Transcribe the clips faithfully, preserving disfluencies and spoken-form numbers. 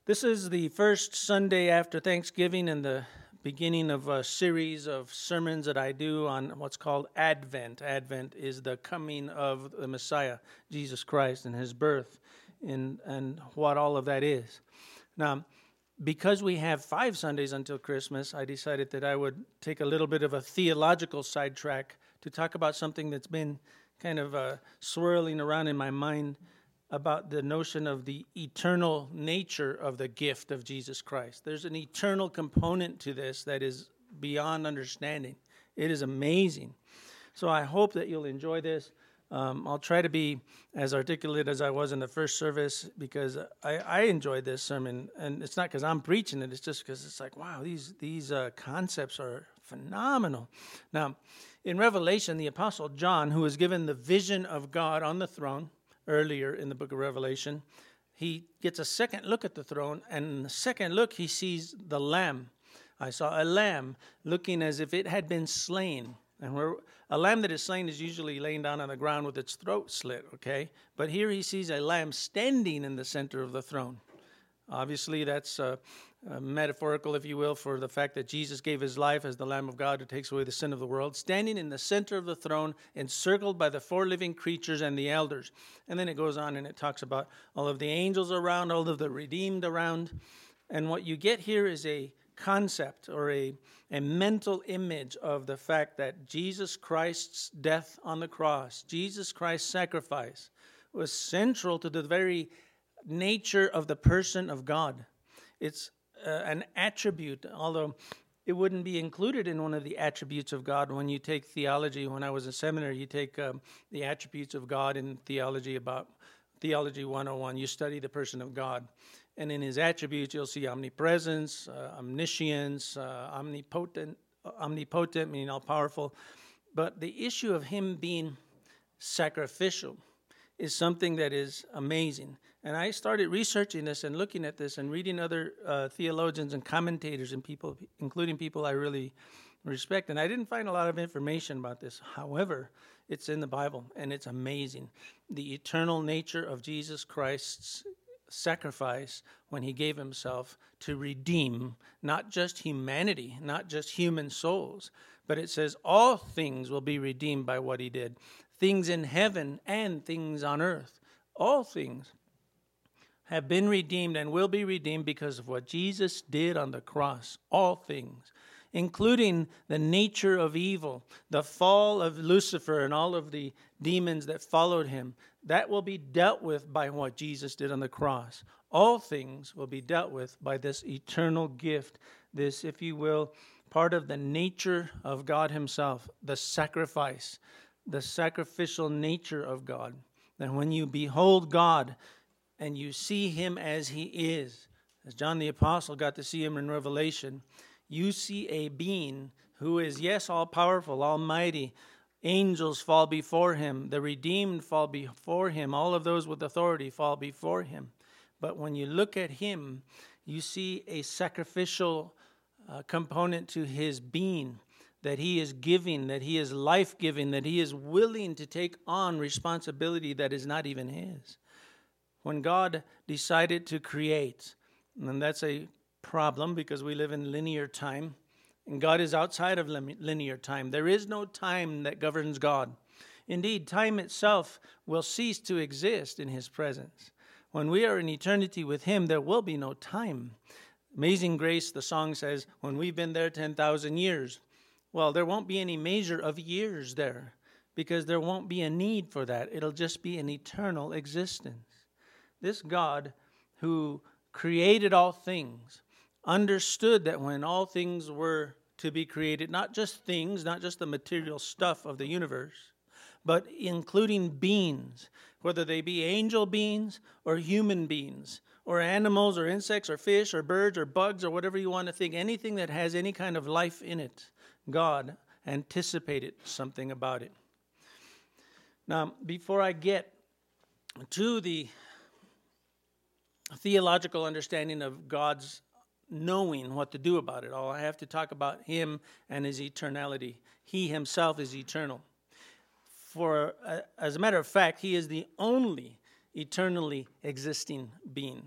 This is the first Sunday after Thanksgiving and the beginning of a series of sermons that I do on what's called Advent. Advent is the coming of the Messiah, Jesus Christ, and his birth, and, and what all of that is. Now, because we have five Sundays until Christmas, I decided that I would take a little bit of a theological sidetrack to talk about something that's been kind of uh, swirling around in my mind about the notion of the eternal nature of the gift of Jesus Christ. There's an eternal component to this that is beyond understanding. It is amazing. So I hope that you'll enjoy this. Um, I'll try to be as articulate as I was in the first service because I, I enjoyed this sermon. And it's not because I'm preaching it. It's just because it's like, wow, these, these uh, concepts are phenomenal. Now, in Revelation, the Apostle John, who was given the vision of God on the throne, earlier in the book of Revelation, he gets a second look at the throne, and in the second look, he sees the lamb. I saw a lamb looking as if it had been slain. And where a lamb that is slain is usually laying down on the ground with its throat slit, okay? But here he sees a lamb standing in the center of the throne. Obviously, that's uh, uh, metaphorical, if you will, for the fact that Jesus gave his life as the Lamb of God who takes away the sin of the world, standing in the center of the throne, encircled by the four living creatures and the elders. And then it goes on and it talks about all of the angels around, all of the redeemed around. And what you get here is a concept or a, a mental image of the fact that Jesus Christ's death on the cross, Jesus Christ's sacrifice, was central to the very nature of the person of God. It's uh, an attribute, although it wouldn't be included in one of the attributes of God. When you take theology, when I was in seminary, you take um, the attributes of God in theology about Theology one oh one. You study the person of God. And in his attributes, you'll see omnipresence, uh, omniscience, uh, omnipotent, omnipotent, meaning all-powerful. But the issue of him being sacrificial is something that is amazing. And I started researching this and looking at this and reading other uh, theologians and commentators and people, including people I really respect. And I didn't find a lot of information about this. However, it's in the Bible, and it's amazing. The eternal nature of Jesus Christ's sacrifice when he gave himself to redeem not just humanity, not just human souls, but it says all things will be redeemed by what he did. Things in heaven and things on earth. All things have been redeemed and will be redeemed because of what Jesus did on the cross. All things, including the nature of evil, the fall of Lucifer and all of the demons that followed him. That will be dealt with by what Jesus did on the cross. All things will be dealt with by this eternal gift, this, if you will, part of the nature of God himself, the sacrifice, the sacrificial nature of God. And when you behold God and you see him as he is, as John the Apostle got to see him in Revelation, you see a being who is, yes, all-powerful, almighty. Angels fall before him. The redeemed fall before him. All of those with authority fall before him. But when you look at him, you see a sacrificial uh, component to his being, that he is giving, that he is life-giving, that he is willing to take on responsibility that is not even his. When God decided to create, and that's a problem because we live in linear time, and God is outside of linear time. There is no time that governs God. Indeed, time itself will cease to exist in his presence. When we are in eternity with him, there will be no time. Amazing Grace, the song says, when we've been there ten thousand years. Well, there won't be any measure of years there because there won't be a need for that. It'll just be an eternal existence. This God who created all things understood that when all things were to be created, not just things, not just the material stuff of the universe, but including beings, whether they be angel beings or human beings, or animals or insects or fish or birds or bugs or whatever you want to think, anything that has any kind of life in it, God anticipated something about it. Now, before I get to the theological understanding of God's knowing what to do about it all, I have to talk about him and his eternality. He himself is eternal. For, uh, as a matter of fact, he is the only eternally existing being.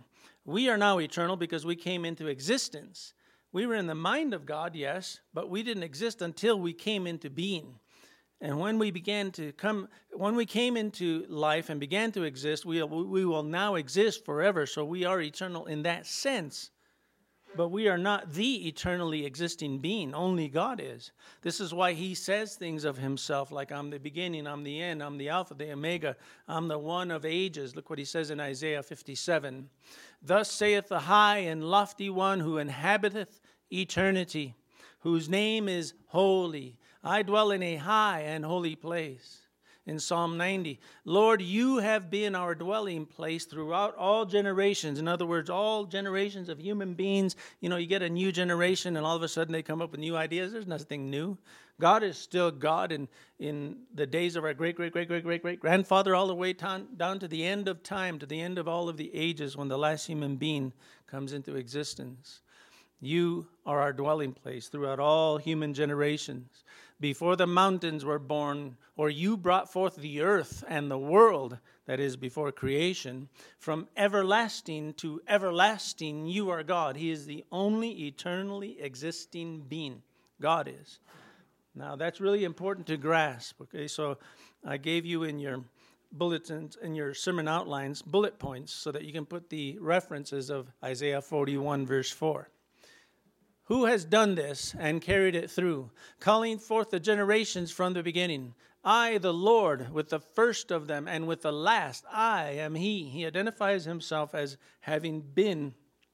We are now eternal because we came into existence. We were in the mind of God, yes, but we didn't exist until we came into being. And when we began to come, when we came into life and began to exist, we, we will now exist forever. So we are eternal in that sense. But we are not the eternally existing being. Only God is. This is why he says things of himself like, I'm the beginning, I'm the end, I'm the Alpha, the Omega, I'm the one of ages. Look what he says in Isaiah fifty-seven. Thus saith the high and lofty one who inhabiteth eternity, whose name is holy. I dwell in a high and holy place. In Psalm ninety, Lord, you have been our dwelling place throughout all generations. In other words, all generations of human beings. You know, you get a new generation and all of a sudden they come up with new ideas. There's nothing new. God is still God in, in the days of our great, great, great, great, great, great grandfather all the way down, down to the end of time, to the end of all of the ages when the last human being comes into existence. You are our dwelling place throughout all human generations. Before the mountains were born, or you brought forth the earth and the world, that is, before creation, from everlasting to everlasting, you are God. He is the only eternally existing being. God is. Now, that's really important to grasp, okay? So I gave you in your bulletins, in your sermon outlines, bullet points, so that you can put the references of Isaiah forty-one, verse four. Who has done this and carried it through, calling forth the generations from the beginning? I, the Lord, with the first of them and with the last, I am he. He identifies himself as having been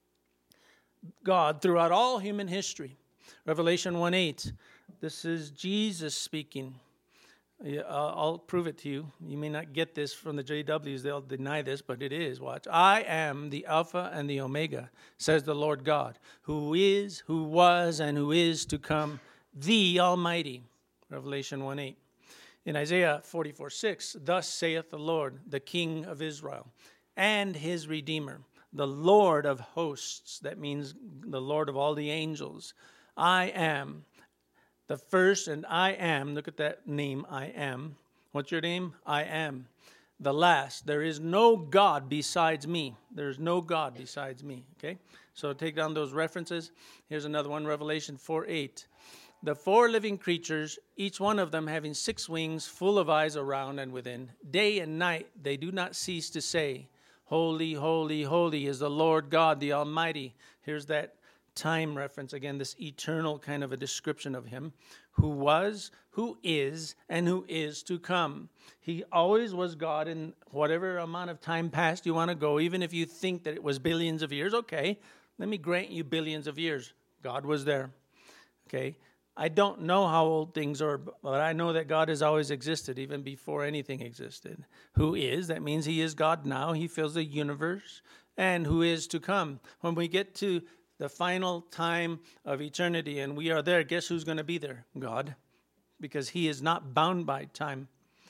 God throughout all human history. Revelation one eight, this is Jesus speaking. I'll prove it to you. You may not get this from the J Ws. They'll deny this, but it is. Watch. I am the Alpha and the Omega, says the Lord God, who is, who was, and who is to come, the Almighty. Revelation one eight. In Isaiah forty-four six, thus saith the Lord, the King of Israel, and his Redeemer, the Lord of hosts. That means the Lord of all the angels. I am the first, and I am. Look at that name, I am. What's your name? I am. The last. There is no God besides me. There is no God besides me. Okay? So take down those references. Here's another one, Revelation four eight. The four living creatures, each one of them having six wings, full of eyes around and within. Day and night they do not cease to say, Holy, holy, holy is the Lord God, the Almighty. Here's that time reference, again, this eternal kind of a description of him, who was, who is, and who is to come. He always was God in whatever amount of time past you want to go, even if you think that it was billions of years. Okay, let me grant you billions of years. God was there. Okay, I don't know how old things are, but I know that God has always existed, even before anything existed. Who is, that means he is God now. He fills the universe. And who is to come. When we get to the final time of eternity, and we are there, guess who's going to be there? God, because he is not bound by time.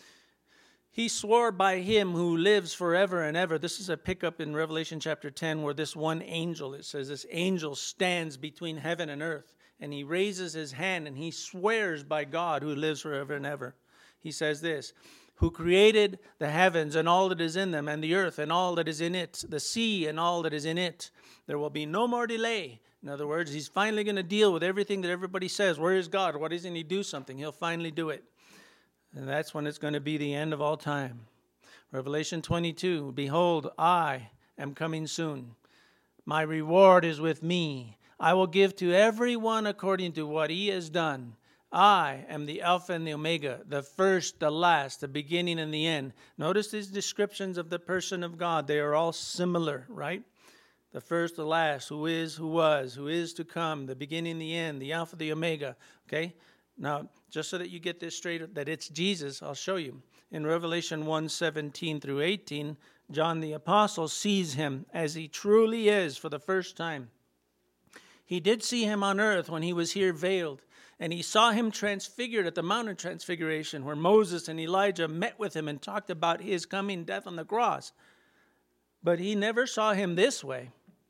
He swore by him who lives forever and ever. This is a pickup in Revelation chapter ten, where this one angel, it says, this angel stands between heaven and earth, and he raises his hand, and he swears by God who lives forever and ever. He says this, who created the heavens and all that is in them, and the earth and all that is in it, the sea and all that is in it. There will be no more delay. In other words, he's finally going to deal with everything that everybody says. Where is God? Why doesn't he do something? He'll finally do it. And that's when it's going to be the end of all time. Revelation twenty-two, behold, I am coming soon. My reward is with me. I will give to everyone according to what he has done. I am the Alpha and the Omega, the first, the last, the beginning and the end. Notice these descriptions of the person of God. They are all similar, right? The first, the last, who is, who was, who is to come, the beginning, the end, the Alpha, the Omega. Okay? Now, just so that you get this straight, that it's Jesus, I'll show you. In Revelation one seventeen through eighteen, John the Apostle sees him as he truly is for the first time. He did see him on earth when he was here veiled. And he saw him transfigured at the Mount of Transfiguration, where Moses and Elijah met with him and talked about his coming death on the cross. But he never saw him this way.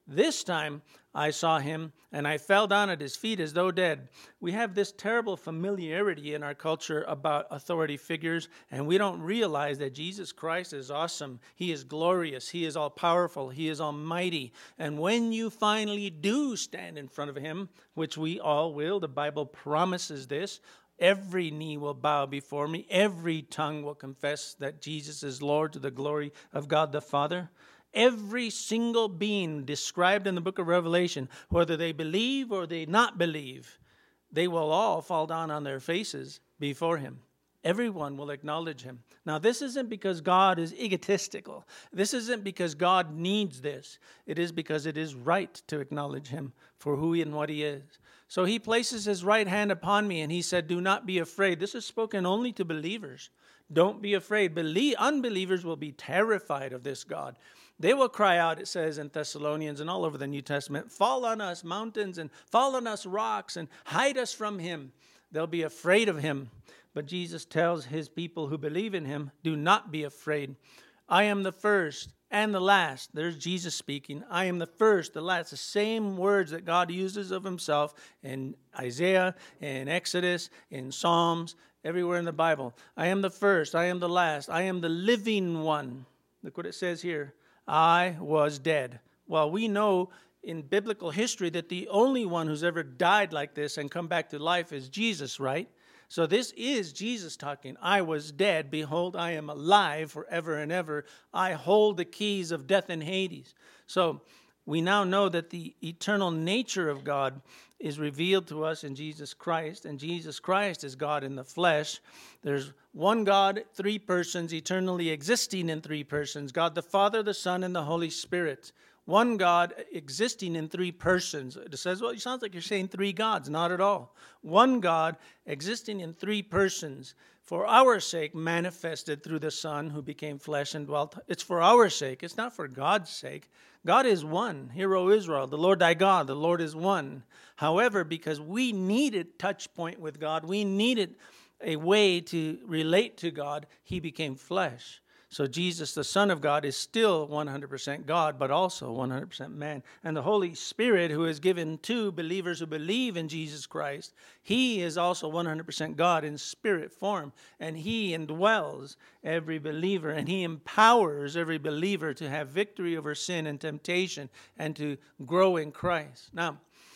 This time I saw him, and I fell down at his feet as though dead. We have this terrible familiarity in our culture about authority figures, and we don't realize that Jesus Christ is awesome. He is glorious. He is all-powerful. He is almighty. And when you finally do stand in front of him, which we all will, the Bible promises this, every knee will bow before me. Every tongue will confess that Jesus is Lord to the glory of God the Father. Every single being described in the book of Revelation, whether they believe or they not believe, they will all fall down on their faces before him. Everyone will acknowledge him. Now, this isn't because God is egotistical. This isn't because God needs this. It is because it is right to acknowledge him for who he and what he is. So he places his right hand upon me, and he said, do not be afraid. This is spoken only to believers. Don't be afraid. Believe, unbelievers will be terrified of this God. They will cry out, it says in Thessalonians and all over the New Testament, fall on us mountains and fall on us rocks and hide us from him. They'll be afraid of him. But Jesus tells his people who believe in him, do not be afraid. I am the first and the last. There's Jesus speaking. I am the first, the last. The same words that God uses of himself in Isaiah, in Exodus, in Psalms, everywhere in the Bible. I am the first. I am the last. I am the living one. Look what it says here. I was dead. Well, we know in biblical history that the only one who's ever died like this and come back to life is Jesus, right? So this is Jesus talking. I was dead. Behold, I am alive forever and ever. I hold the keys of death and Hades. So we now know that the eternal nature of God is revealed to us in Jesus Christ, and Jesus Christ is God in the flesh. There's one God, three persons, eternally existing in three persons, God the Father, the Son, and the Holy Spirit. One God existing in three persons. It says, well, it sounds like you're saying three gods. Not at all. One God existing in three persons, for our sake manifested through the Son who became flesh and dwelt. It's for our sake. It's not for God's sake. God is one. Hear, O Israel, the Lord thy God, the Lord is one. However, because we needed touch point with God, we needed a way to relate to God, he became flesh. So Jesus, the Son of God, is still one hundred percent God, but also one hundred percent man. And the Holy Spirit, who is given to believers who believe in Jesus Christ, he is also one hundred percent God in spirit form. And he indwells every believer, and he empowers every believer to have victory over sin and temptation and to grow in Christ. Now,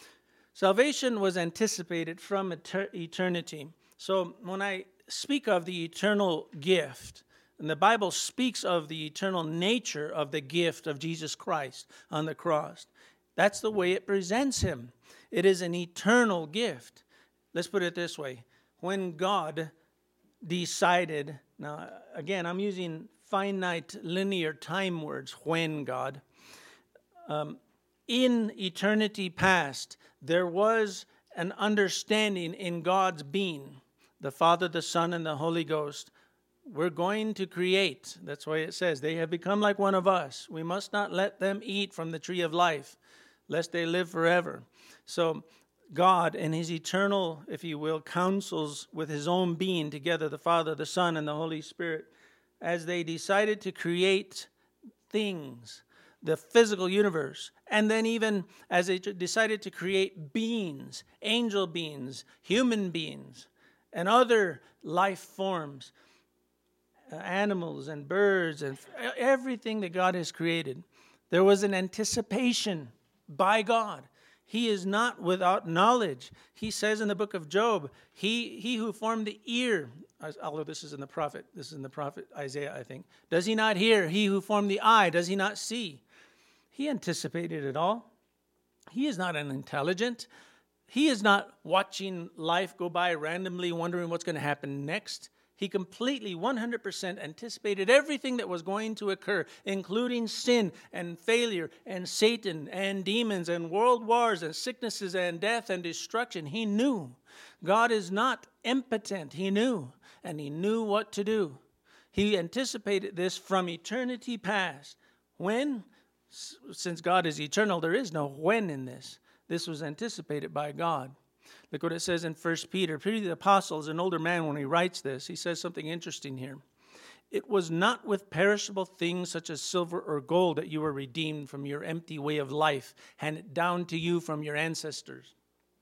salvation was anticipated from etern- eternity. So when I speak of the eternal gift, and the Bible speaks of the eternal nature of the gift of Jesus Christ on the cross, that's the way it presents him. It is an eternal gift. Let's put it this way. When God decided, now again, I'm using finite linear time words, when God, um, in eternity past, there was an understanding in God's being, the Father, the Son, and the Holy Ghost. We're going to create. That's why it says, they have become like one of us. We must not let them eat from the tree of life, lest they live forever. So God, in his eternal, if you will, counsels with his own being together, the Father, the Son, and the Holy Spirit, as they decided to create things, the physical universe, and then even as they decided to create beings, angel beings, human beings, and other life forms, animals and birds and everything that God has created, there was an anticipation by God. He is not without knowledge. He says in the book of Job, he, he who formed the ear, although this is in the prophet, this is in the prophet Isaiah, I think. Does he not hear? He who formed the eye, does he not see? He anticipated it all. He is not unintelligent. He is not watching life go by randomly, wondering what's going to happen next. He completely, one hundred percent anticipated everything that was going to occur, including sin and failure and Satan and demons and world wars and sicknesses and death and destruction. He knew. God is not impotent. He knew, and he knew what to do. He anticipated this from eternity past. When? Since God is eternal, there is no when in this. This was anticipated by God. Look what it says in First Peter. Peter the Apostle is an older man when he writes this. He says something interesting here. It was not with perishable things such as silver or gold that you were redeemed from your empty way of life, handed down to you from your ancestors.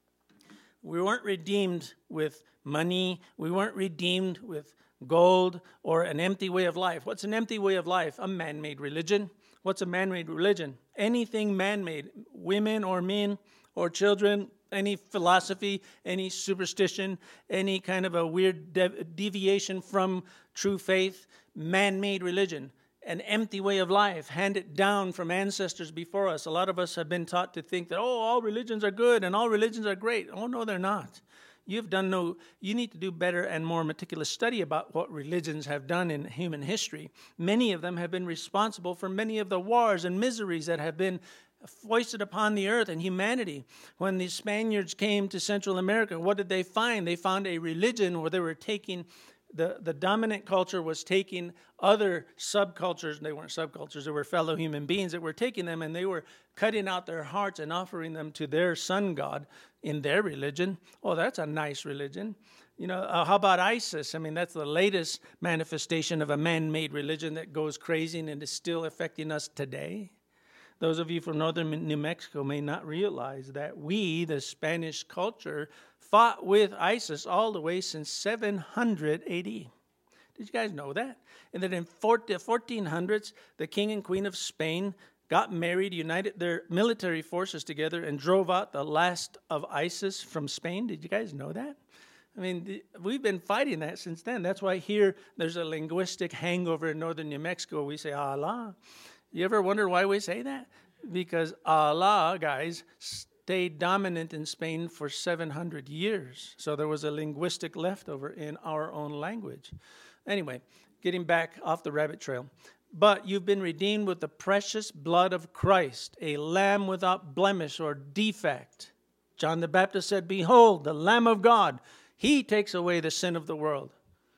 We weren't redeemed with money. We weren't redeemed with gold or an empty way of life. What's an empty way of life? A man-made religion. What's a man-made religion? Anything man-made, women or men or children, any philosophy, any superstition, any kind of a weird de- deviation from true faith, man-made religion, an empty way of life, handed down from ancestors before us. A lot of us have been taught to think that, oh, all religions are good and all religions are great. Oh, no, they're not. You've done no, you need to do better and more meticulous study about what religions have done in human history. Many of them have been responsible for many of the wars and miseries that have been foisted upon the earth and humanity. When the Spaniards came to Central America, what did they find? They found a religion where they were taking, the, the dominant culture was taking other subcultures. They weren't subcultures, they were fellow human beings that were taking them, and they were cutting out their hearts and offering them to their sun god in their religion. Oh, that's a nice religion. You know, uh, how about ISIS? I mean, that's the latest manifestation of a man-made religion that goes crazy and is still affecting us today. Those of you from northern New Mexico may not realize that we, the Spanish culture, fought with ISIS all the way since seven hundred A D. Did you guys know that? And that in the fourteen hundreds, the king and queen of Spain got married, united their military forces together, and drove out the last of ISIS from Spain. Did you guys know that? I mean, we've been fighting that since then. That's why here there's a linguistic hangover in northern New Mexico. We say Allah. You ever wonder why we say that? Because Allah, guys, stayed dominant in Spain for seven hundred years. So there was a linguistic leftover in our own language. Anyway, getting back off the rabbit trail. But you've been redeemed with the precious blood of Christ, a lamb without blemish or defect. John the Baptist said, "Behold, the Lamb of God. He takes away the sin of the world."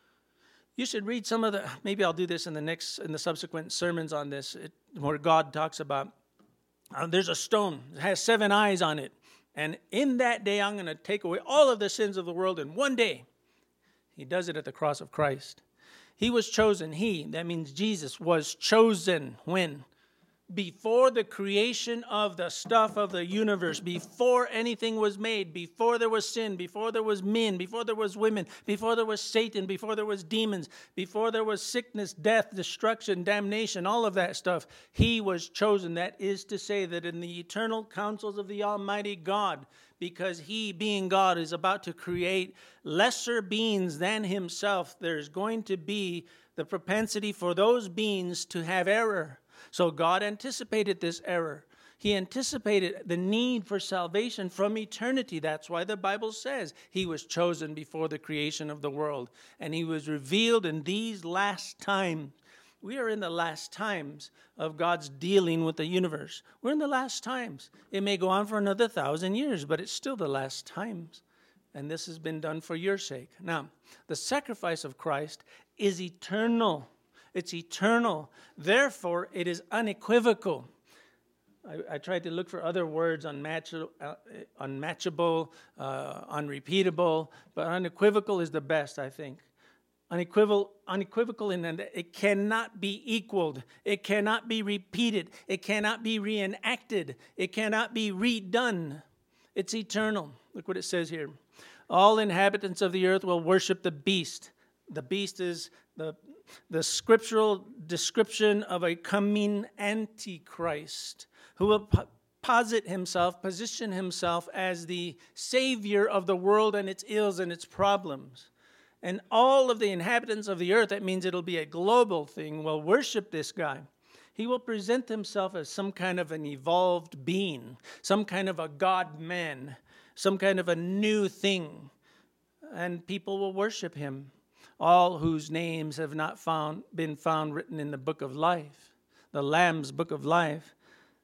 You should read some of the, maybe I'll do this in the next, in the subsequent sermons on this, it, where God talks about, uh, there's a stone that has seven eyes on it. And in that day, I'm going to take away all of the sins of the world in one day. He does it at the cross of Christ. He was chosen. He, that means Jesus, was chosen when? Before the creation of the stuff of the universe, before anything was made, before there was sin, before there was men, before there was women, before there was Satan, before there was demons, before there was sickness, death, destruction, damnation, all of that stuff, he was chosen. That is to say that in the eternal counsels of the Almighty God, because he, being God, is about to create lesser beings than himself, there's going to be the propensity for those beings to have error. So God anticipated this error. He anticipated the need for salvation from eternity. That's why the Bible says he was chosen before the creation of the world. And he was revealed in these last times. We are in the last times of God's dealing with the universe. We're in the last times. It may go on for another thousand years, but it's still the last times. And this has been done for your sake. Now, the sacrifice of Christ is eternal. It's eternal. Therefore, it is unequivocal. I, I tried to look for other words, unmatchable, uh, unmatchable uh, unrepeatable, but unequivocal is the best, I think. Unequivocal, unequivocal in that it cannot be equaled. It cannot be repeated. It cannot be reenacted. It cannot be redone. It's eternal. Look what it says here. All inhabitants of the earth will worship the beast. The beast is the the scriptural description of a coming antichrist who will po- posit himself, position himself as the savior of the world and its ills and its problems. And all of the inhabitants of the earth, that means it'll be a global thing, will worship this guy. He will present himself as some kind of an evolved being, some kind of a God-man, some kind of a new thing. And people will worship him. All whose names have not found been found written in the book of life, the Lamb's book of life,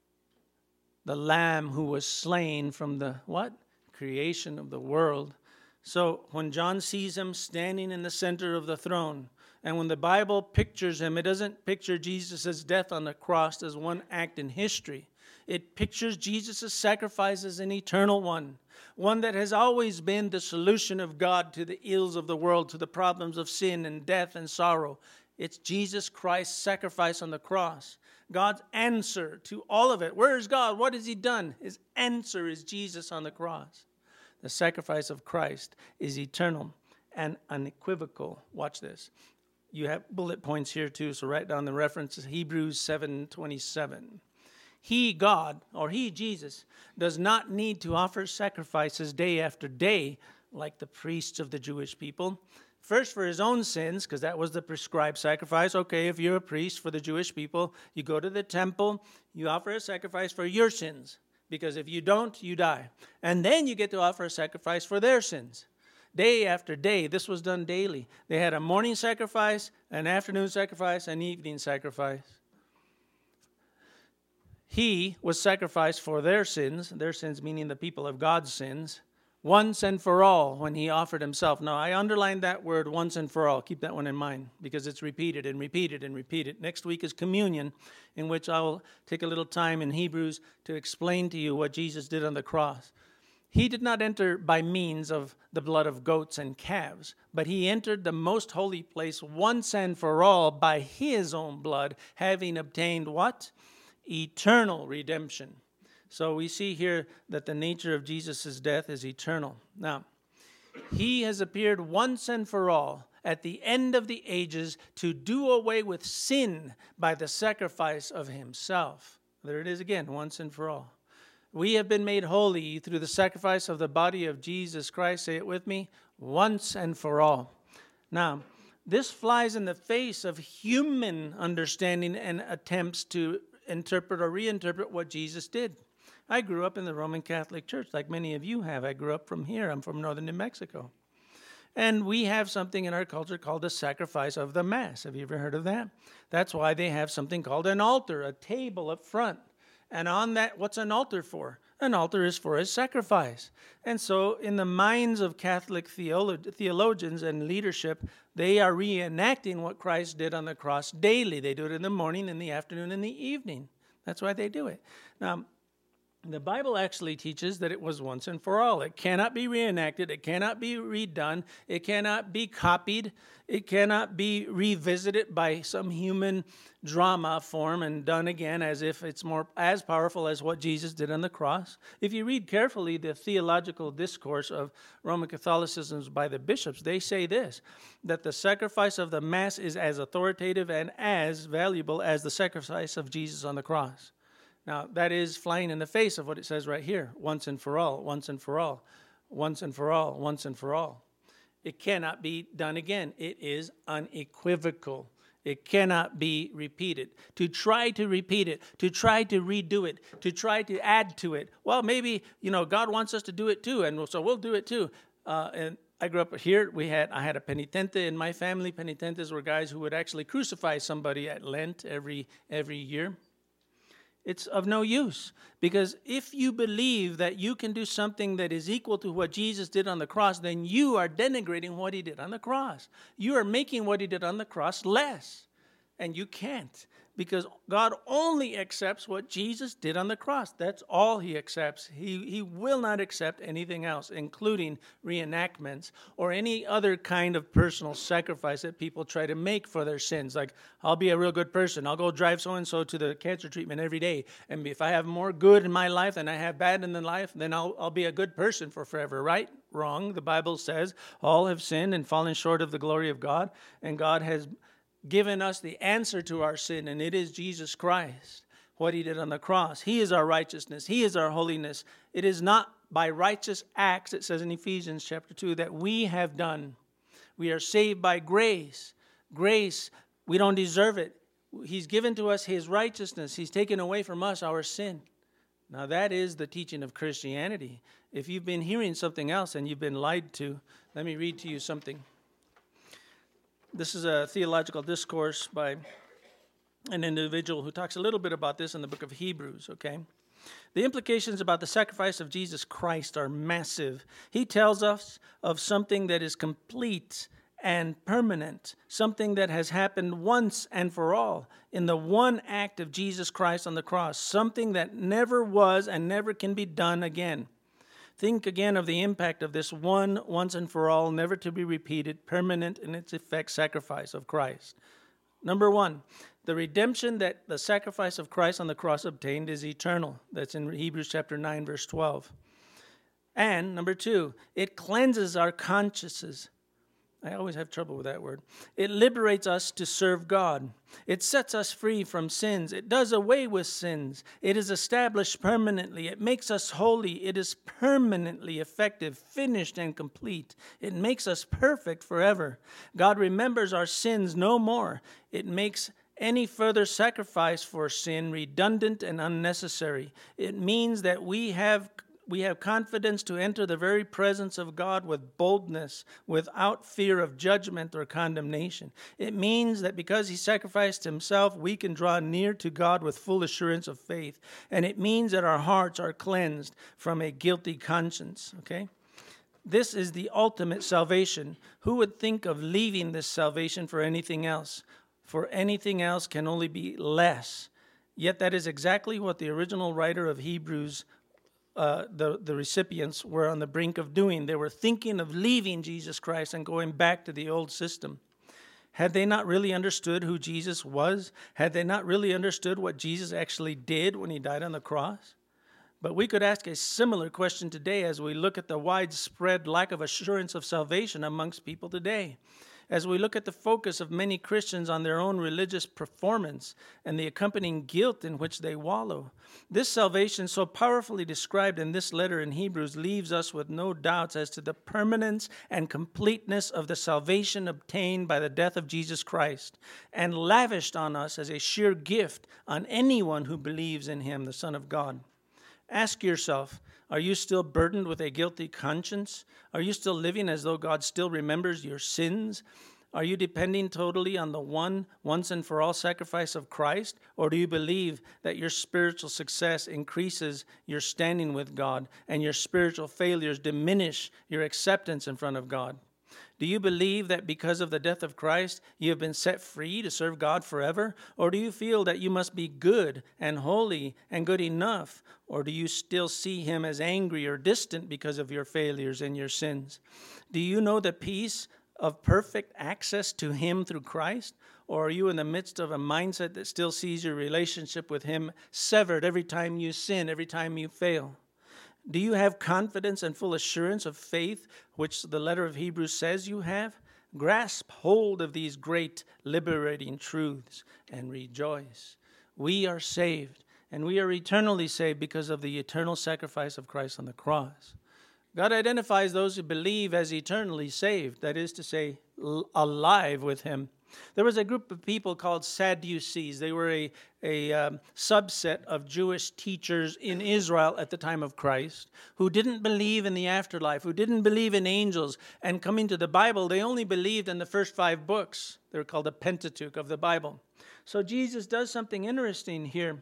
the Lamb who was slain from the what? Creation of the world. So when John sees him standing in the center of the throne, and when the Bible pictures him, it doesn't picture Jesus' death on the cross as one act in history. It pictures Jesus' sacrifice as an eternal one, one that has always been the solution of God to the ills of the world, to the problems of sin and death and sorrow. It's Jesus Christ's sacrifice on the cross. God's answer to all of it. Where is God? What has he done? His answer is Jesus on the cross. The sacrifice of Christ is eternal and unequivocal. Watch this. You have bullet points here too, so write down the references. Hebrews seven twenty-seven. He, God, or he, Jesus, does not need to offer sacrifices day after day like the priests of the Jewish people. First for his own sins, because that was the prescribed sacrifice. Okay, if you're a priest for the Jewish people, you go to the temple, you offer a sacrifice for your sins, because if you don't, you die. And then you get to offer a sacrifice for their sins. Day after day, this was done daily. They had a morning sacrifice, an afternoon sacrifice, an evening sacrifice. He was sacrificed for their sins, their sins meaning the people of God's sins, once and for all when he offered himself. Now, I underlined that word once and for all. Keep that one in mind because it's repeated and repeated and repeated. Next week is communion, in which I will take a little time in Hebrews to explain to you what Jesus did on the cross. He did not enter by means of the blood of goats and calves, but he entered the most holy place once and for all by his own blood, having obtained what? Eternal redemption. So we see here that the nature of Jesus' death is eternal. Now, he has appeared once and for all at the end of the ages to do away with sin by the sacrifice of himself. There it is again, once and for all. We have been made holy through the sacrifice of the body of Jesus Christ. Say it with me, once and for all. Now, this flies in the face of human understanding and attempts to interpret or reinterpret what Jesus did. I grew up in the Roman Catholic Church, like many of you have. I grew up from here. I'm from northern New Mexico. And we have something in our culture called the sacrifice of the Mass. Have you ever heard of that? That's why they have something called an altar, a table up front. And on that, what's an altar for? An altar is for a sacrifice. And so in the minds of Catholic theolo- theologians and leadership, they are reenacting what Christ did on the cross daily. They do it in the morning, in the afternoon, in the evening. That's why they do it. Now, the Bible actually teaches that it was once and for all. It cannot be reenacted. It cannot be redone. It cannot be copied. It cannot be revisited by some human drama form and done again as if it's more as powerful as what Jesus did on the cross. If you read carefully the theological discourse of Roman Catholicism by the bishops, they say this, that the sacrifice of the Mass is as authoritative and as valuable as the sacrifice of Jesus on the cross. Now, that is flying in the face of what it says right here, once and for all, once and for all, once and for all, once and for all. It cannot be done again. It is unequivocal. It cannot be repeated. To try to repeat it, to try to redo it, to try to add to it, well, maybe, you know, God wants us to do it too, and so we'll do it too. Uh, and I grew up here. We had I had a penitente in my family. Penitentes were guys who would actually crucify somebody at Lent every every year. It's of no use, because if you believe that you can do something that is equal to what Jesus did on the cross, then you are denigrating what he did on the cross. You are making what he did on the cross less, and you can't, because God only accepts what Jesus did on the cross. That's all he accepts. He, he will not accept anything else, including reenactments or any other kind of personal sacrifice that people try to make for their sins. Like, I'll be a real good person. I'll go drive so-and-so to the cancer treatment every day. And if I have more good in my life than I have bad in the life, then I'll, I'll be a good person for forever, right? Wrong. The Bible says all have sinned and fallen short of the glory of God, and God has given us the answer to our sin, and it is Jesus Christ, what he did on the cross. He is our righteousness. He is our holiness. It is not by righteous acts, it says in Ephesians chapter two, that we have done. We are saved by grace. Grace, we don't deserve it. He's given to us his righteousness. He's taken away from us our sin. Now that is the teaching of Christianity. If you've been hearing something else and you've been lied to, let me read to you something. This is a theological discourse by an individual who talks a little bit about this in the book of Hebrews, okay? The implications about the sacrifice of Jesus Christ are massive. He tells us of something that is complete and permanent, something that has happened once and for all in the one act of Jesus Christ on the cross, something that never was and never can be done again. Think again of the impact of this one, once and for all, never to be repeated, permanent in its effect sacrifice of Christ. Number one, the redemption that the sacrifice of Christ on the cross obtained is eternal. That's in Hebrews chapter nine, verse twelve. And number two, it cleanses our consciences. I always have trouble with that word. It liberates us to serve God. It sets us free from sins. It does away with sins. It is established permanently. It makes us holy. It is permanently effective, finished, and complete. It makes us perfect forever. God remembers our sins no more. It makes any further sacrifice for sin redundant and unnecessary. It means that we have We have confidence to enter the very presence of God with boldness, without fear of judgment or condemnation. It means that because he sacrificed himself, we can draw near to God with full assurance of faith. And it means that our hearts are cleansed from a guilty conscience, okay? This is the ultimate salvation. Who would think of leaving this salvation for anything else? For anything else can only be less. Yet that is exactly what the original writer of Hebrews Uh, the, the recipients were on the brink of doing. They were thinking of leaving Jesus Christ and going back to the old system. Had they not really understood who Jesus was? Had they not really understood what Jesus actually did when he died on the cross? But we could ask a similar question today as we look at the widespread lack of assurance of salvation amongst people today. As we look at the focus of many Christians on their own religious performance and the accompanying guilt in which they wallow. This salvation, so powerfully described in this letter in Hebrews, leaves us with no doubts as to the permanence and completeness of the salvation obtained by the death of Jesus Christ and lavished on us as a sheer gift on anyone who believes in him, the Son of God. Ask yourself, are you still burdened with a guilty conscience? Are you still living as though God still remembers your sins? Are you depending totally on the one, once and for all sacrifice of Christ? Or do you believe that your spiritual success increases your standing with God and your spiritual failures diminish your acceptance in front of God? Do you believe that because of the death of Christ, you have been set free to serve God forever? Or do you feel that you must be good and holy and good enough? Or do you still see him as angry or distant because of your failures and your sins? Do you know the peace of perfect access to him through Christ? Or are you in the midst of a mindset that still sees your relationship with him severed every time you sin, every time you fail? Do you have confidence and full assurance of faith, which the letter of Hebrews says you have? Grasp hold of these great liberating truths and rejoice. We are saved, and we are eternally saved because of the eternal sacrifice of Christ on the cross. God identifies those who believe as eternally saved, that is to say, alive with him. There was a group of people called Sadducees. They were a, a um, subset of Jewish teachers in Israel at the time of Christ who didn't believe in the afterlife, who didn't believe in angels. And coming to the Bible, they only believed in the first five books. They're called the Pentateuch of the Bible. So Jesus does something interesting here.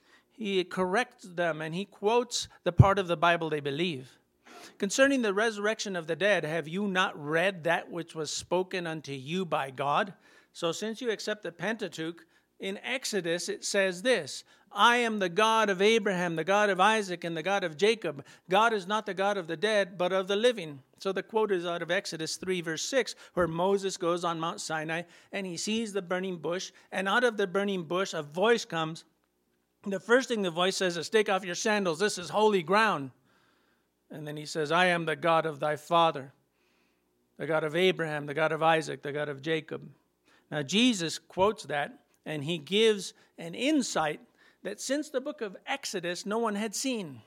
He corrects them and he quotes the part of the Bible they believe. Concerning the resurrection of the dead, have you not read that which was spoken unto you by God? So since you accept the Pentateuch, in Exodus it says this, I am the God of Abraham, the God of Isaac, and the God of Jacob. God is not the God of the dead, but of the living. So the quote is out of Exodus three, verse six, where Moses goes on Mount Sinai, and he sees the burning bush, and out of the burning bush a voice comes. The first thing the voice says is, take off your sandals, this is holy ground. And then he says, I am the God of thy father, the God of Abraham, the God of Isaac, the God of Jacob. Now, Jesus quotes that, and he gives an insight that since the book of Exodus, no one had seen.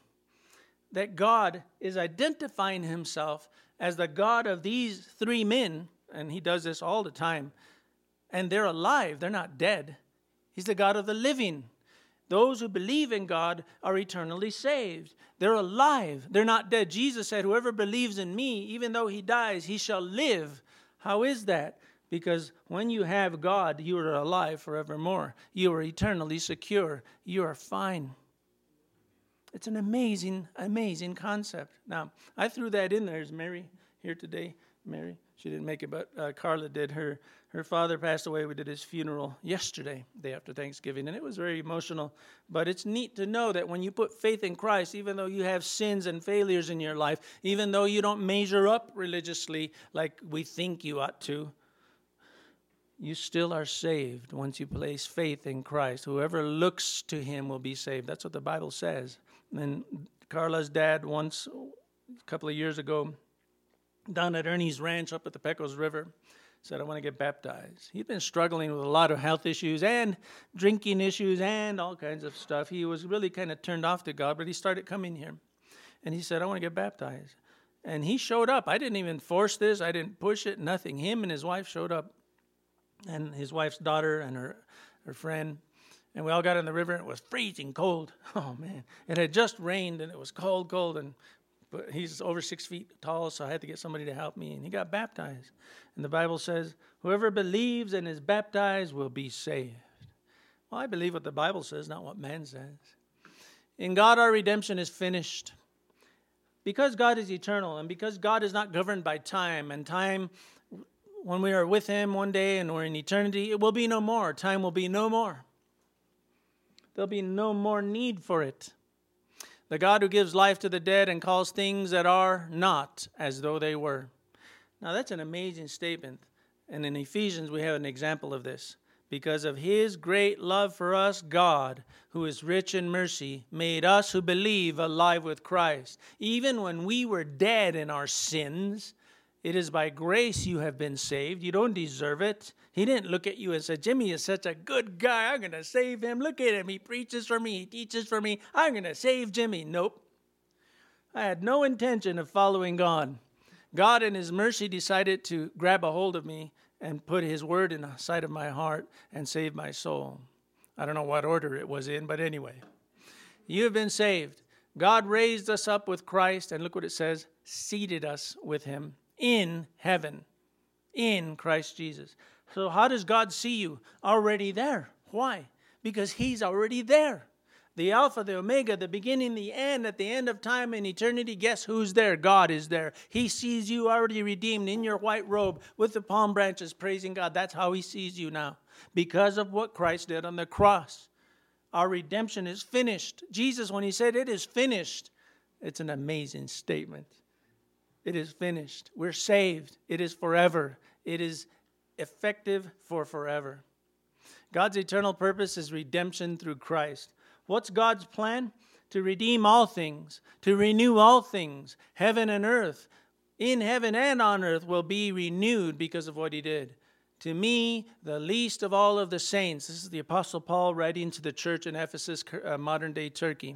That God is identifying himself as the God of these three men, and he does this all the time, and they're alive, they're not dead. He's the God of the living. Those who believe in God are eternally saved. They're alive. They're not dead. Jesus said, whoever believes in me, even though he dies, he shall live. How is that? Because when you have God, you are alive forevermore. You are eternally secure. You are fine. It's an amazing, amazing concept. Now, I threw that in there. Is Mary here today? Mary? She didn't make it, but uh, Carla did. Her her father passed away. We did his funeral yesterday, day after Thanksgiving, and it was very emotional. But it's neat to know that when you put faith in Christ, even though you have sins and failures in your life, even though you don't measure up religiously like we think you ought to, you still are saved once you place faith in Christ. Whoever looks to him will be saved. That's what the Bible says. And Carla's dad once, a couple of years ago, down at Ernie's Ranch up at the Pecos River, said, I want to get baptized. He'd been struggling with a lot of health issues and drinking issues and all kinds of stuff. He was really kind of turned off to God, but he started coming here. And he said, I want to get baptized. And he showed up. I didn't even force this. I didn't push it, nothing. Him and his wife showed up, and his wife's daughter and her, her friend. And we all got in the river, and it was freezing cold. Oh, man. It had just rained, and it was cold, cold. And but he's over six feet tall, so I had to get somebody to help me. And he got baptized. And the Bible says, whoever believes and is baptized will be saved. Well, I believe what the Bible says, not what man says. In God, our redemption is finished. Because God is eternal, and because God is not governed by time, and time, when we are with him one day and we're in eternity, it will be no more. Time will be no more. There'll be no more need for it. The God who gives life to the dead and calls things that are not as though they were. Now that's an amazing statement. And in Ephesians we have an example of this. Because of his great love for us, God, who is rich in mercy, made us who believe alive with Christ. Even when we were dead in our sins, it is by grace you have been saved. You don't deserve it. He didn't look at you and say, Jimmy is such a good guy. I'm going to save him. Look at him. He preaches for me. He teaches for me. I'm going to save Jimmy. Nope. I had no intention of following God. God in his mercy decided to grab a hold of me and put his word inside of my heart and save my soul. I don't know what order it was in, but anyway. You have been saved. God raised us up with Christ, and look what it says, seated us with him in heaven, in Christ Jesus. So how does God see you? Already there. Why? Because he's already there. The Alpha, the Omega, the beginning, the end, at the end of time and eternity, guess who's there? God is there. He sees you already redeemed in your white robe with the palm branches, praising God. That's how he sees you now. Because of what Christ did on the cross. Our redemption is finished. Jesus, when he said it is finished, it's an amazing statement. It is finished. We're saved. It is forever. It is effective for forever. God's eternal purpose is redemption through Christ. What's God's plan? To redeem all things, to renew all things. Heaven and earth, in heaven and on earth, will be renewed because of what he did. To me, the least of all of the saints. This is the Apostle Paul writing to the church in Ephesus, uh, modern-day Turkey.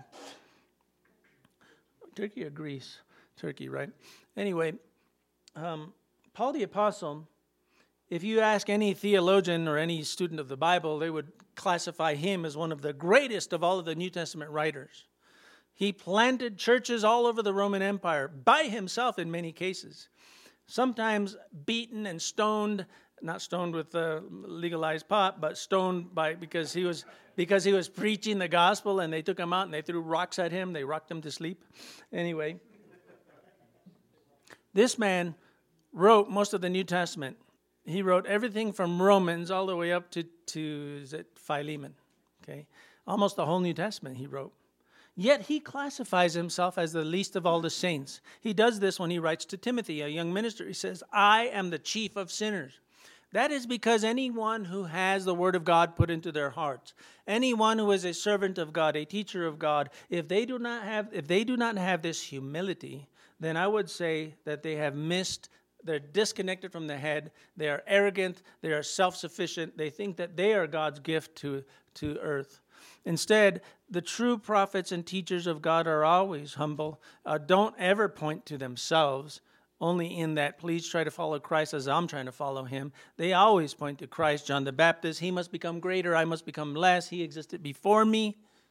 Turkey or Greece? Turkey, right? Anyway, um, Paul the Apostle, if you ask any theologian or any student of the Bible, they would classify him as one of the greatest of all of the New Testament writers. He planted churches all over the Roman Empire by himself in many cases. Sometimes beaten and stoned, not stoned with uh, legalized pot, but stoned by because he was because he was preaching the gospel, and they took him out and they threw rocks at him. They rocked him to sleep. Anyway, this man wrote most of the New Testament. He wrote everything from Romans all the way up to, to is it Philemon, okay? Almost the whole New Testament he wrote. Yet he classifies himself as the least of all the saints. He does this when he writes to Timothy, a young minister. He says, I am the chief of sinners. That is because anyone who has the word of God put into their hearts, anyone who is a servant of God, a teacher of God, if they do not have, if they do not have this humility, then I would say that they have missed. They're disconnected from the head. They are arrogant. They are self-sufficient. They think that they are God's gift to, to earth. Instead, the true prophets and teachers of God are always humble. Uh, don't ever point to themselves, only in that, please try to follow Christ as I'm trying to follow him. They always point to Christ. John the Baptist, he must become greater, I must become less. He existed before me.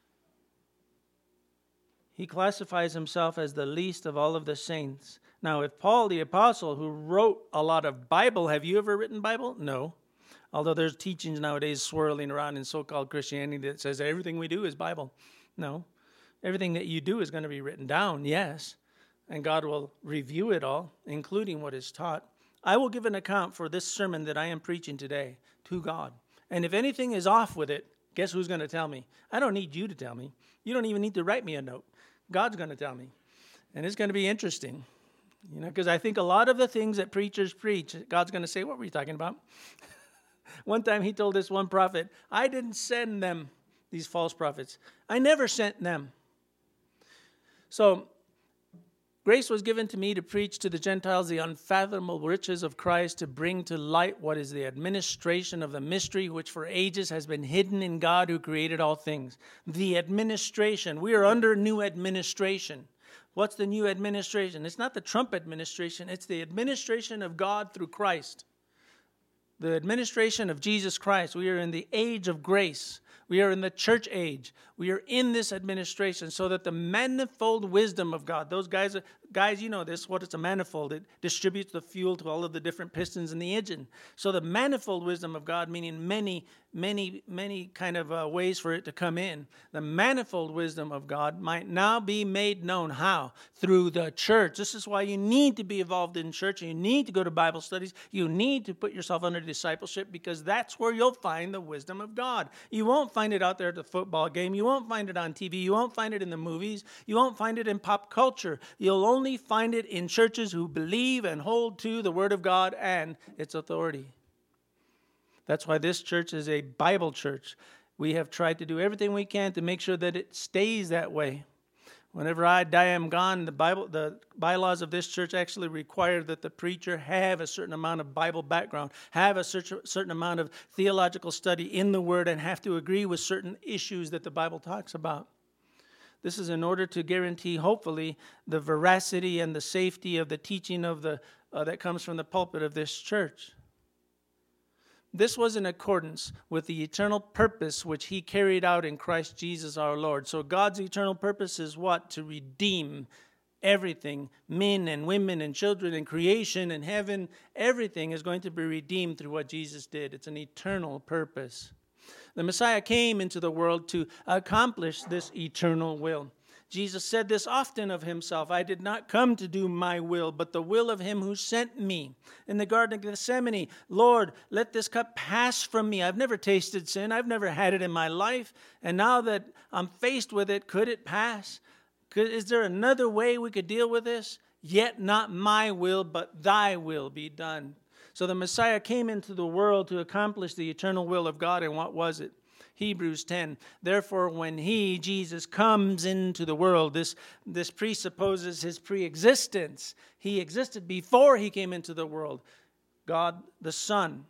He classifies himself as the least of all of the saints. Now, if Paul the Apostle, who wrote a lot of Bible, have you ever written Bible? No. Although there's teachings nowadays swirling around in so-called Christianity that says everything we do is Bible. No. Everything that you do is going to be written down, yes. And God will review it all, including what is taught. I will give an account for this sermon that I am preaching today to God. And if anything is off with it, guess who's going to tell me? I don't need you to tell me. You don't even need to write me a note. God's going to tell me. And it's going to be interesting. You know, because I think a lot of the things that preachers preach, God's going to say, what were you talking about? One time he told this one prophet, I didn't send them, these false prophets. I never sent them. So, grace was given to me to preach to the Gentiles the unfathomable riches of Christ, to bring to light what is the administration of the mystery which for ages has been hidden in God who created all things. The administration. We are under new administration. What's the new administration? It's not the Trump administration. It's the administration of God through Christ. The administration of Jesus Christ. We are in the age of grace. We are in the church age. We are in this administration so that the manifold wisdom of God, those guys, guys, you know this, what is a manifold? It distributes the fuel to all of the different pistons in the engine. So the manifold wisdom of God, meaning many, many, many kind of uh, ways for it to come in. The manifold wisdom of God might now be made known. How? Through the church. This is why you need to be involved in church. You need to go to Bible studies. You need to put yourself under discipleship, because that's where you'll find the wisdom of God. You won't find it out there at the football game. You won't find it on T V. You won't find it in the movies. You won't find it in pop culture. You'll only find it in churches who believe and hold to the Word of God and its authority. That's why this church is a Bible church. We have tried to do everything we can to make sure that it stays that way. Whenever I die, I'm gone. The Bible, the bylaws of this church actually require that the preacher have a certain amount of Bible background, have a certain amount of theological study in the Word, and have to agree with certain issues that the Bible talks about. This is in order to guarantee, hopefully, the veracity and the safety of the teaching of the uh, that comes from the pulpit of this church. This was in accordance with the eternal purpose which he carried out in Christ Jesus our Lord. So God's eternal purpose is what? To redeem everything. Men and women and children and creation and heaven. Everything is going to be redeemed through what Jesus did. It's an eternal purpose. The Messiah came into the world to accomplish this eternal will. Jesus said this often of himself, I did not come to do my will, but the will of him who sent me. In the Garden of Gethsemane, Lord, let this cup pass from me. I've never tasted sin. I've never had it in my life. And now that I'm faced with it, could it pass? Could, is there another way we could deal with this? Yet not my will, but thy will be done. So the Messiah came into the world to accomplish the eternal will of God. And what was it? Hebrews ten. Therefore, when he, Jesus, comes into the world, this, this presupposes his pre-existence. He existed before he came into the world. God the Son.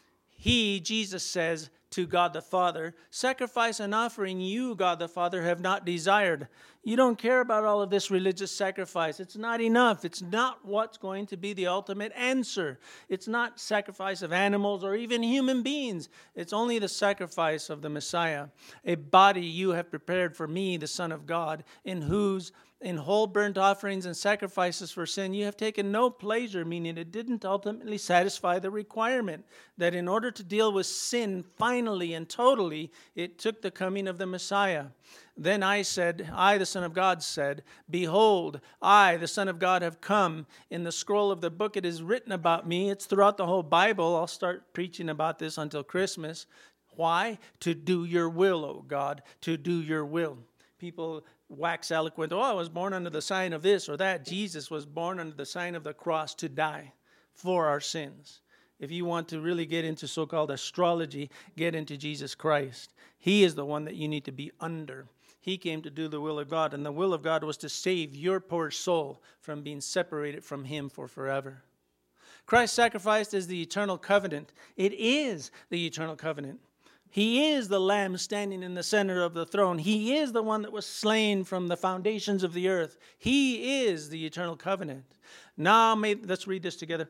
He, Jesus, says to God the Father, sacrifice and offering you, God the Father, have not desired. You don't care about all of this religious sacrifice. It's not enough. It's not what's going to be the ultimate answer. It's not sacrifice of animals or even human beings. It's only the sacrifice of the Messiah, a body you have prepared for me, the Son of God, in whose in whole burnt offerings and sacrifices for sin, you have taken no pleasure, meaning it didn't ultimately satisfy the requirement that in order to deal with sin finally and totally, it took the coming of the Messiah. Then I said, I, the Son of God, said, behold, I, the Son of God, have come. In the scroll of the book it is written about me. It's throughout the whole Bible. I'll start preaching about this until Christmas. Why? To do your will, O God, to do your will. People wax eloquent, oh, I was born under the sign of this or that. Jesus was born under the sign of the cross to die for our sins. If you want to really get into so-called astrology, get into Jesus Christ. He is the one that you need to be under. He came to do the will of God, and the will of God was to save your poor soul from being separated from him for forever. Christ's sacrifice is the eternal covenant. It is the eternal covenant. He is the Lamb standing in the center of the throne. He is the one that was slain from the foundations of the earth. He is the eternal covenant. Now may, let's read this together.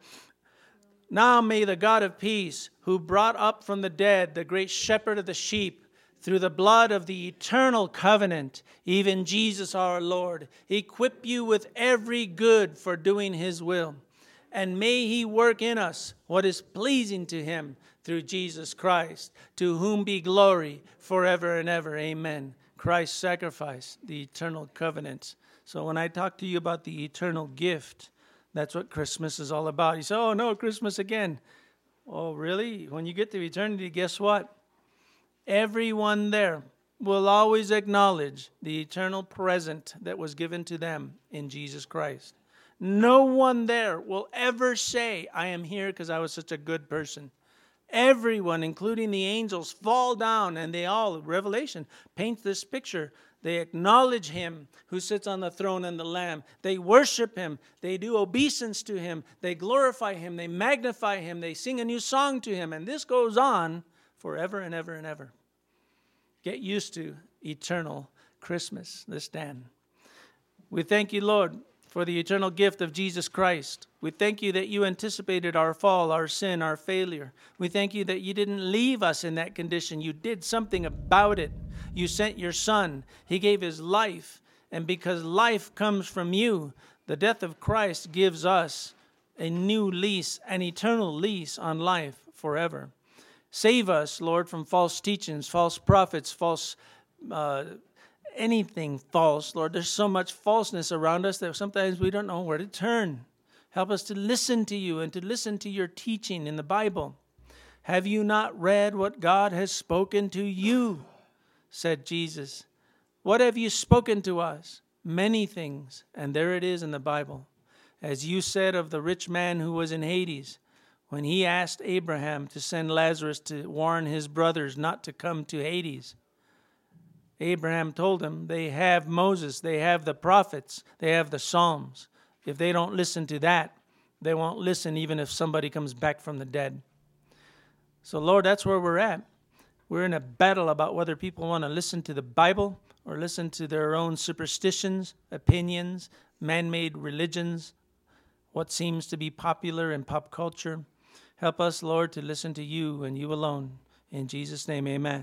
Now may the God of peace, who brought up from the dead the great shepherd of the sheep, through the blood of the eternal covenant, even Jesus our Lord, equip you with every good for doing his will. And may he work in us what is pleasing to him through Jesus Christ, to whom be glory forever and ever. Amen. Christ's sacrifice, the eternal covenant. So when I talk to you about the eternal gift, that's what Christmas is all about. You say, oh no, Christmas again. Oh really? When you get to eternity, guess what? Everyone there will always acknowledge the eternal present that was given to them in Jesus Christ. No one there will ever say, I am here because I was such a good person. Everyone, including the angels, fall down, and they all, Revelation paints this picture. They acknowledge him who sits on the throne and the Lamb. They worship him. They do obeisance to him. They glorify him. They magnify him. They sing a new song to him. And this goes on forever and ever and ever. Get used to eternal Christmas, this Dan. We thank you, Lord, for the eternal gift of Jesus Christ. We thank you that you anticipated our fall, our sin, our failure. We thank you that you didn't leave us in that condition. You did something about it. You sent your Son. He gave his life. And because life comes from you, the death of Christ gives us a new lease, an eternal lease on life forever. Save us, Lord, from false teachings, false prophets, false uh, anything false, Lord. There's so much falseness around us that sometimes we don't know where to turn. Help us to listen to you and to listen to your teaching in the Bible. Have you not read what God has spoken to you? Said Jesus. What have you spoken to us? Many things. And there it is in the Bible. As you said of the rich man who was in Hades, when he asked Abraham to send Lazarus to warn his brothers not to come to Hades, Abraham told him, they have Moses, they have the prophets, they have the Psalms. If they don't listen to that, they won't listen even if somebody comes back from the dead. So, Lord, that's where we're at. We're in a battle about whether people want to listen to the Bible or listen to their own superstitions, opinions, man-made religions, what seems to be popular in pop culture. Help us, Lord, to listen to you and you alone. In Jesus' name, amen.